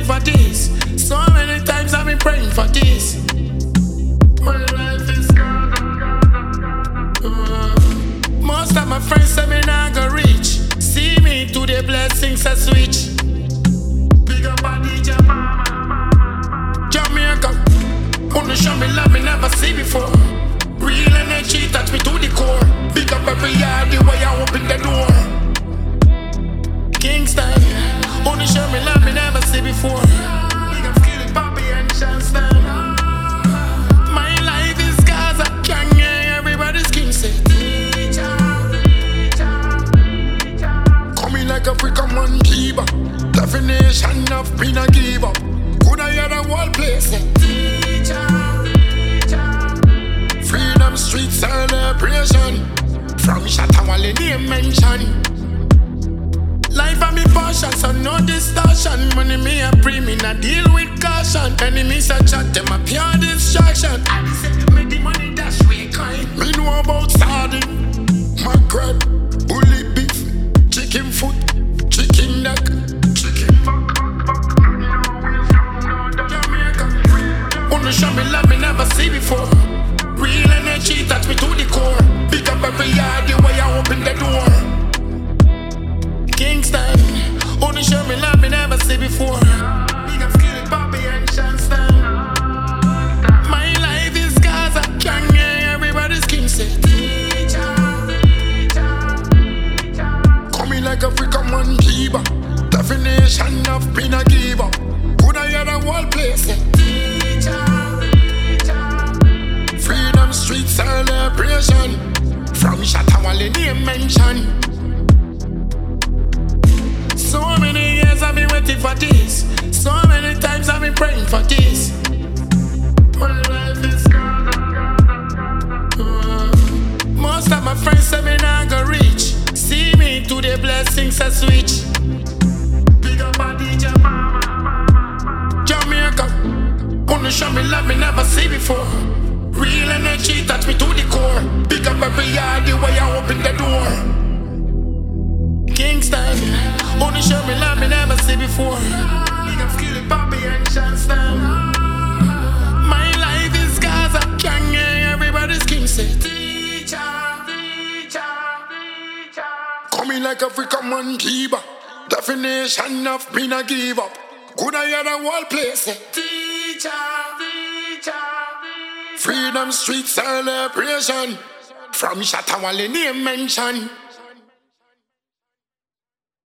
for this. So many times I've been praying for this. My life is most of my friends say me not go reach. See me to the blessings I switch. Big up a DJ Jamaica. Wanna show me love me never see before. Real energy touch me to the core. Big up every yard the way I open the door. Kingston. Wanna show me love me never see before. Big up Skilly, Bobby and Shanston. My life is Gaza. Can't hear everybody's king say. Coming like a freaking man keeper. Definition of being a give up. Could I hear the whole place? Freedom Street celebration. From Shatawale name mention. Life a me portion, so no distortion. Money me a pre, me not deal with caution. Enemies a chat, them a pure distraction. I be say to make the money dash way kind. Me know about sardine, mackerel, bully beef, chicken foot, chicken neck, chicken fuck. Wanna show me love me never see before. Real energy touch me to the core. Pick up every yard the way I open the door. Kingston, only show me love me never see before. Big up Skilly, Bobby and Shanston. My life is Gaza, can't hear everybody's king say. Coming like a freaking man keeper. Definition of being a give up. Could I hear the whole place say. Freedom Street celebration. From Shatawale name mention. So many years I've been waiting for this. So many times I've been praying for this. My life is most of my friends say me not go reach. See me to the blessings I switch. Big up a DJ Jamaica. Wanna show me love me never see before. Real energy touch me to the core. Big up every yard the way I open the door. Kingston. Only show me love me never see before. Big up Skilly, Bobby and Shanston. My life is Gaza, can't hear everybody's king say. Coming like a freaking man keeper. Definition of being a give up. Could I hear the whole place say. Freedom Street celebration. From Shatawale name mention.